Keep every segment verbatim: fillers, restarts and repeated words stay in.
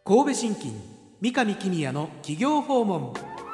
神戸信金三上公也の企業訪問。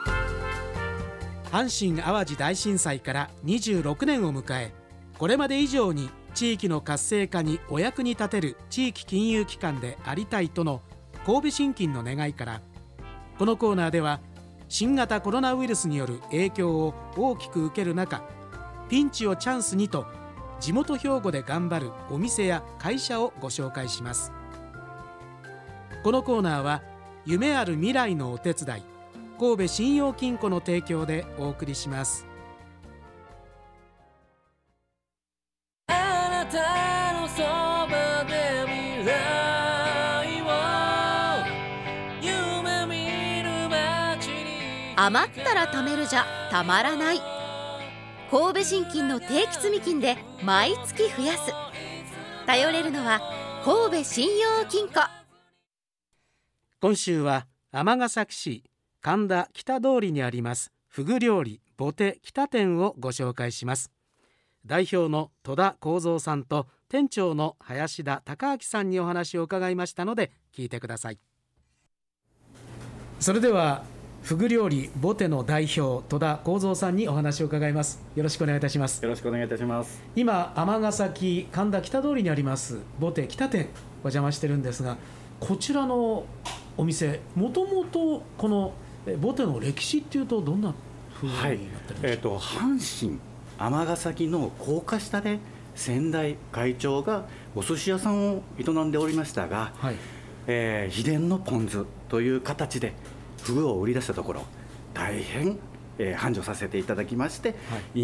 阪神・淡路大震災からにじゅうろくねんを迎え、これまで以上に地域の活性化にお役に立てる地域金融機関でありたいとの神戸信金の願いから、このコーナーでは新型コロナウイルスによる影響を大きく受ける中、ピンチをチャンスにと地元兵庫で頑張るお店や会社をご紹介します。このコーナーは夢ある未来のお手伝い、神戸信用金庫の提供でお送りします。 あなたのそばで未来を夢見る街に、 余ったら貯めるじゃたまらない。神戸信金の定期積金で毎月増やす。頼れるのは神戸信用金庫。 今週は尼崎市神田北通りにありますフグ料理ボテ北店をご紹介します。代表の戸田幸三さんと店長の林田孝明さんにお話を伺いましたので聞いてください。それではフグ料理ボテの代表戸田幸三さんにお話を伺います。よろしくお願いいたします。 よろしくお願いいたします。 今尼崎神田北通りにありますボテ北店お邪魔してるんですが、こちらのお店、もともとこのボテの歴史っていうとどんな風になってるんですか？ はい、えーと、阪神尼崎の高架下で先代会長がお寿司屋さんを営んでおりましたが、はい、えー、秘伝のポン酢という形でフグを売り出したところ大変、えー、繁盛させていただきまして、はい、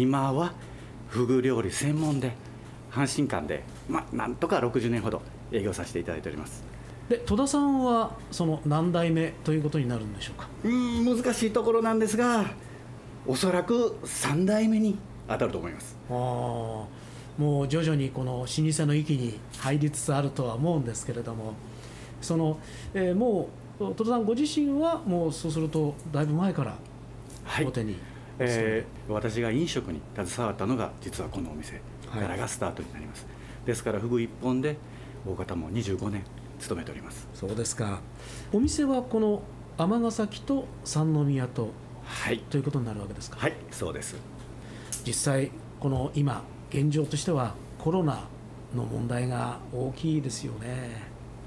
今はフグ料理専門で阪神間で、まあ、なんとかろくじゅうねんほど営業させていただいております。 で戸田さんはその何代目ということになるんでしょうか？ うーん難しいところなんですが、おそらくさん代目に当たると思います。 あ、もう徐々にこの老舗の域に入りつつあるとは思うんですけれども、その、えー、もう戸田さんご自身はもうそうするとだいぶ前から大手に、はい、 えー、私が飲食に携わったのが実はこのお店からがスタートになります、はい、ですからフグ一本で大方もにじゅうごねん勤めております。 そうですか。お店はこの尼崎と三宮と、はい、ということになるわけですか？ はい、そうです。 実際この今現状としてはコロナの問題が大きいですよね。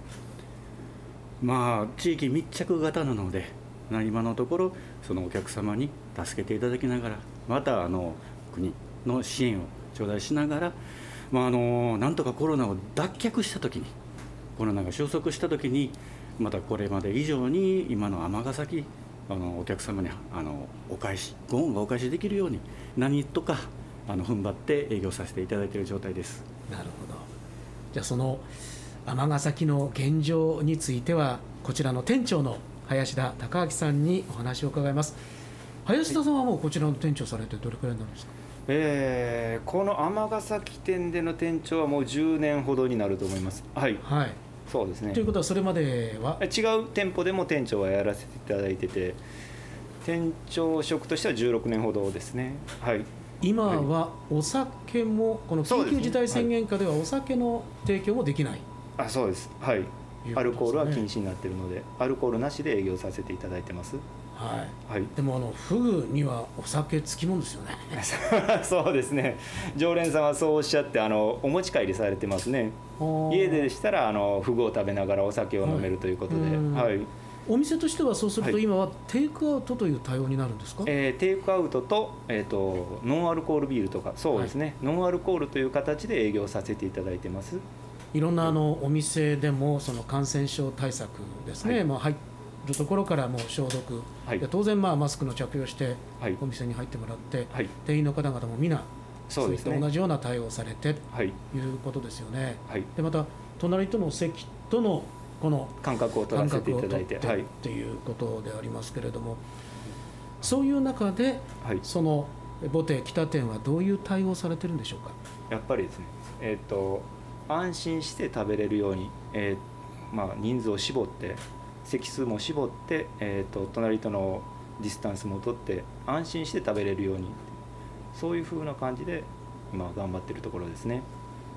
まあ地域密着型なので、今のところそのお客様に助けていただきながら、またあの国の支援を頂戴しながら、まあ、あのなんとかコロナを脱却したときに、コロナが収束したときに、またこれまで以上に今の尼崎あのお客様にあのお返しご恩がお返しできるように何とかあの踏ん張って営業させていただいている状態です。 なるほど。じゃあその尼崎の現状についてはこちらの店長の林田孝明さんにお話を伺います。林田さんはもうこちらの店長されてどれくらいになるんですか？ えー、この尼崎店での店長はもうじゅうねんほどになると思います。はい、はい、そうですね。 ということはそれまでは違う店舗でも店長はやらせていただいてて、店長職としてはじゅうろくねんほどですね。はい、 今はお酒もこの緊急事態宣言下ではお酒の提供もできない。 あ、そうです。はい、アルコールは禁止になっているので、アルコールなしで営業させていただいてます。 はいはい、でもあのフグにはお酒つきもんですよね。 そうですね。常連さんはそうおっしゃってあのお持ち帰りされてますね。家でしたらあのフグを食べながらお酒を飲めるということで、はい、はい、 お店としてはそうすると今はテイクアウトという対応になるんですか？はい、 えー、テイクアウトと、えーと、ノンアルコールビールとか、そうですね、はい、ノンアルコールという形で営業させていただいてます。 いろんなあのお店でもその感染症対策ですね、はい、まあ、入るところからもう消毒、はい、当然まあマスクの着用してお店に入ってもらって、はい、店員の方々も皆そういった同じような対応をされてということですよね。はい、でまた隣との席とのこの間隔を取らせていただいてっていうことでありますけれども、そういう中で、はい、そのボテ北店はどういう対応をされてるんでしょうか？ やっぱりですね、えーと、安心して食べれるように、えーまあ、人数を絞って席数も絞って、えーと、隣とのディスタンスも取って安心して食べれるように、そういう風な感じで今頑張っているところですね。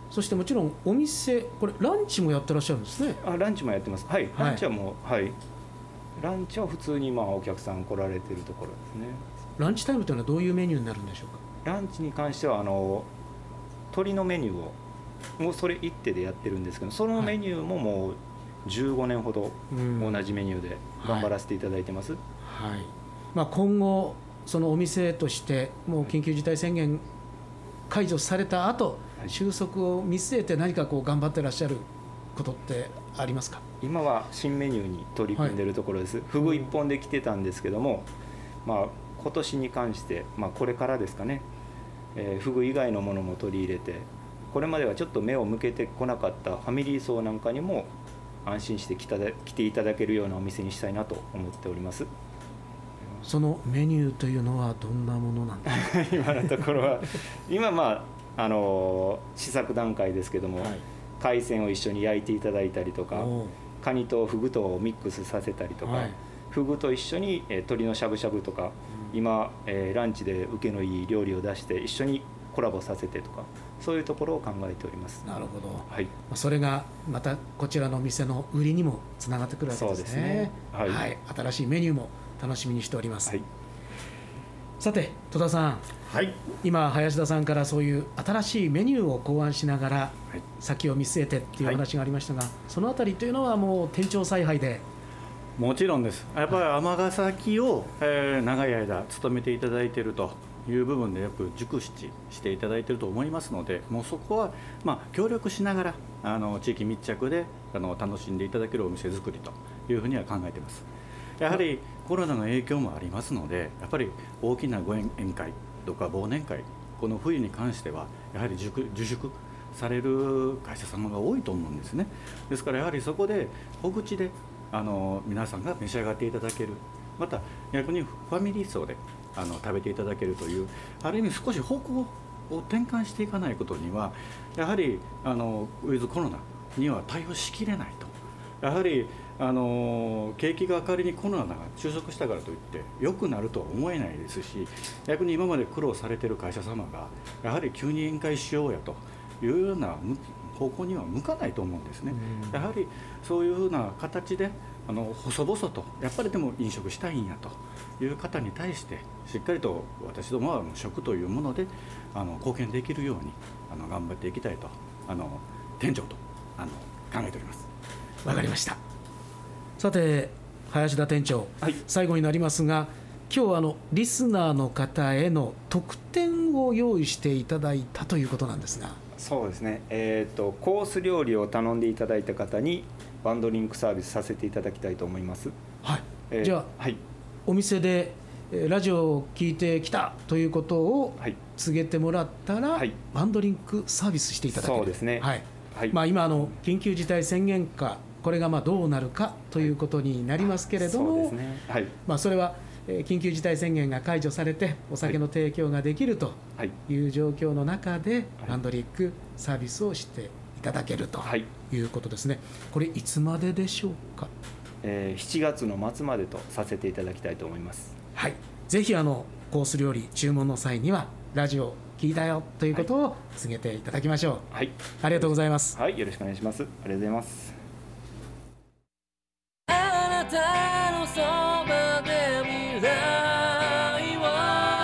そしてもちろんお店、これランチもやってらっしゃるんですね。 あランチもやってます。はい、 はい、 ランチはもう、はい、ランチは普通にまあお客さん来られてるところですね。 ランチタイムというのはどういうメニューになるんでしょうか。 ランチに関してはあの鶏のメニューをもうそれ一手でやってるんですけど、そのメニューももうじゅうごねんほど同じメニューで頑張らせていただいてます。 はい、はい、まあ、今後そのお店としてもう緊急事態宣言解除された後、はい、収束を見据えて何かこう頑張ってらっしゃることってありますか。 今は新メニューに取り組んでいるところです。はい、フグ一本で来てたんですけども、まあ、今年に関して、まあ、これからですかね、えー、フグ以外のものも取り入れて、これまではちょっと目を向けてこなかったファミリー層なんかにも安心して来たで来ていただけるようなお店にしたいなと思っております。 そのメニューというのはどんなものなんですか。 今のところは今、まあ、あの試作段階ですけども、はい、海鮮を一緒に焼いていただいたりとか、カニとフグとをミックスさせたりとか、はい、フグと一緒に、えー、鶏のしゃぶしゃぶとか、うん、今、えー、ランチで受けのいい料理を出して一緒にコラボさせてとか、そういうところを考えております。 なるほど、 はい、 それがまたこちらのお店の売りにもつながってくるわけですね。そうですね、はいはい、新しいメニューも楽しみにしております。はい、さて戸田さん、はい、今林田さんからそういう新しいメニューを考案しながら先を見据えてっていう話がありましたが、はい、そのあたりというのはもう店長采配で。 もちろんです。やっぱり尼崎を、えー、長い間勤めていただいているという部分でよく熟知していただいていると思いますので、もうそこはまあ協力しながらあの地域密着であの楽しんでいただけるお店作りというふうには考えています。やはりコロナの影響もありますので、やっぱり大きなご宴会とか忘年会、この冬に関してはやはり自粛される会社様が多いと思うんですね。ですからやはりそこで小口であの皆さんが召し上がっていただける、また逆にファミリー層であの食べていただけるという、ある意味少し方向を転換していかないことにはやはりあのウィズコロナには対応しきれないと。やはりあの景気が仮にコロナが収束したからといって良くなるとは思えないですし、逆に今まで苦労されている会社様がやはり急に宴会しようやというような方向には向かないと思うんですね。やはりそういうふうな形であの細々とやっぱりでも飲食したいんやという方に対してしっかりと私どもは食というものであの貢献できるようにあの頑張っていきたいとあの店長とあの考えております。 わかりました。さて林田店長、はい、最後になりますが、今日あのリスナーの方への特典を用意していただいたということなんですが。 そうですね、えーと、コース料理を頼んでいただいた方にワンドリンクサービスさせていただきたいと思います。 はい、えー、じゃあ、はい、お店でラジオを聞いてきたということを告げてもらったら、はい、ワンドリンクサービスしていただける。 そうですね、 はいはい、まあ、今あの緊急事態宣言下、これがまあどうなるかということになりますけれども、はい、そうですね、はい、まあ、それは緊急事態宣言が解除されてお酒の提供ができるという状況の中でワンドリンクサービスをしていただけるということですね。これいつまででしょうか。 えー、しちがつの末までとさせていただきたいと思います。 はい、ぜひあのコース料理注文の際にはラジオ聞いたよということを告げていただきましょう。はい、ありがとうございます。 はい、よろしくお願いします。ありがとうございます。 あなたのそばで未来を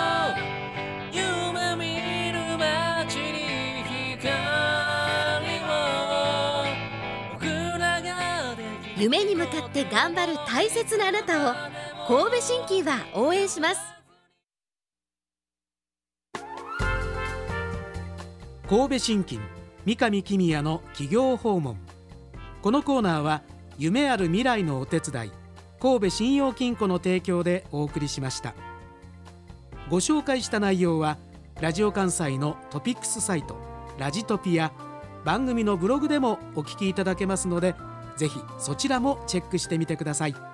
夢見る街に光を僕らができる。 夢に向かって頑張る大切なあなたを神戸新規は応援します。 神戸新規三上公也の企業訪問。このコーナーは夢ある未来のお手伝い神戸信用金庫の提供でお送りしました。ご紹介した内容はラジオ関西のトピックスサイトラジトピや番組のブログでもお聞きいただけますので、ぜひそちらもチェックしてみてください。